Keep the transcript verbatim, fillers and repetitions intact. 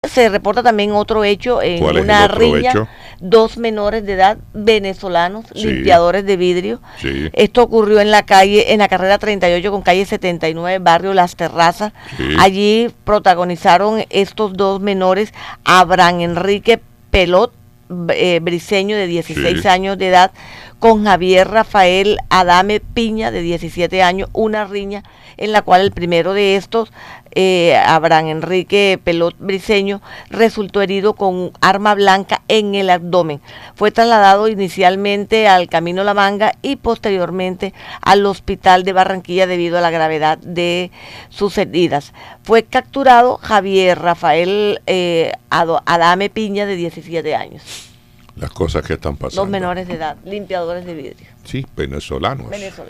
Se reporta también otro hecho en ¿Cuál es una el otro riña, hecho? dos menores de edad venezolanos, Sí. limpiadores de vidrio. Sí. Esto ocurrió en la calle, en la carrera treinta y ocho con calle setenta y nueve, barrio Las Terrazas. Sí. Allí protagonizaron estos dos menores, Abraham Enrique Pelot, eh, Briceño, de dieciséis Sí. años de edad, con Javier Rafael Adame Piña, de diecisiete años, una riña en la cual el primero de estos, eh, Abraham Enrique Pelot Briceño, resultó herido con arma blanca en el abdomen. Fue trasladado inicialmente al Camino La Manga y posteriormente al hospital de Barranquilla debido a la gravedad de sus heridas. Fue capturado Javier Rafael eh, Adame Piña, de diecisiete años. Las cosas que están pasando. Dos menores de edad, limpiadores de vidrio. Sí, venezolanos. Venezolanos.